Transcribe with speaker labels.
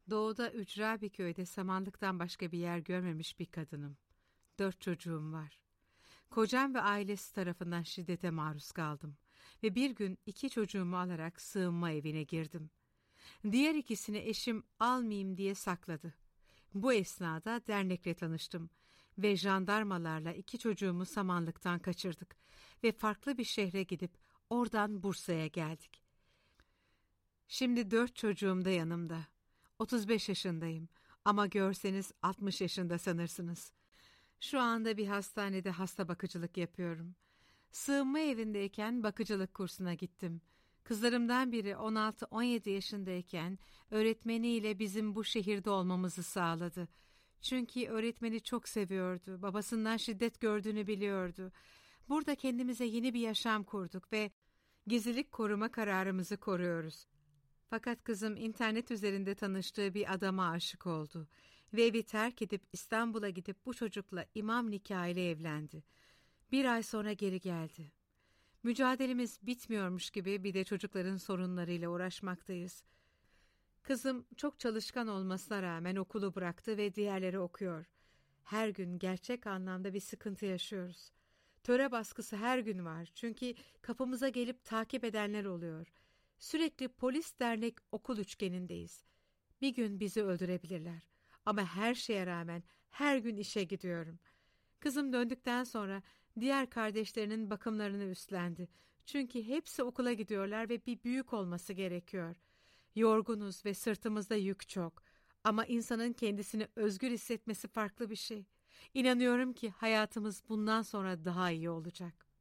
Speaker 1: Doğuda ücra bir köyde samanlıktan başka bir yer görmemiş bir kadınım. 4 çocuğum var. Kocam ve ailesi tarafından şiddete maruz kaldım ve bir gün 2 çocuğumu alarak sığınma evine girdim. Diğer ikisini eşim almayayım diye sakladı. Bu esnada dernekle tanıştım ve jandarmalarla 2 çocuğumu samanlıktan kaçırdık ve farklı bir şehre gidip oradan Bursa'ya geldik. Şimdi 4 çocuğum da yanımda. 35 yaşındayım ama görseniz 60 yaşında sanırsınız. Şu anda bir hastanede hasta bakıcılık yapıyorum. Sığınma evindeyken bakıcılık kursuna gittim. Kızlarımdan biri 16-17 yaşındayken öğretmeniyle bizim bu şehirde olmamızı sağladı. Çünkü öğretmeni çok seviyordu, babasından şiddet gördüğünü biliyordu. Burada kendimize yeni bir yaşam kurduk ve gizlilik koruma kararımızı koruyoruz. Fakat kızım internet üzerinde tanıştığı bir adama aşık oldu ve evi terk edip İstanbul'a gidip bu çocukla imam nikahıyla evlendi. 1 ay sonra geri geldi. Mücadelemiz bitmiyormuş gibi bir de çocukların sorunlarıyla uğraşmaktayız. Kızım çok çalışkan olmasına rağmen okulu bıraktı ve diğerleri okuyor. Her gün gerçek anlamda bir sıkıntı yaşıyoruz. Töre baskısı her gün var çünkü kapımıza gelip takip edenler oluyor. Sürekli polis dernek okul üçgenindeyiz. Bir gün bizi öldürebilirler. Ama her şeye rağmen her gün işe gidiyorum. Kızım döndükten sonra diğer kardeşlerinin bakımlarını üstlendi. Çünkü hepsi okula gidiyorlar ve bir büyük olması gerekiyor. Yorgunuz ve sırtımızda yük çok. Ama insanın kendisini özgür hissetmesi farklı bir şey. İnanıyorum ki hayatımız bundan sonra daha iyi olacak.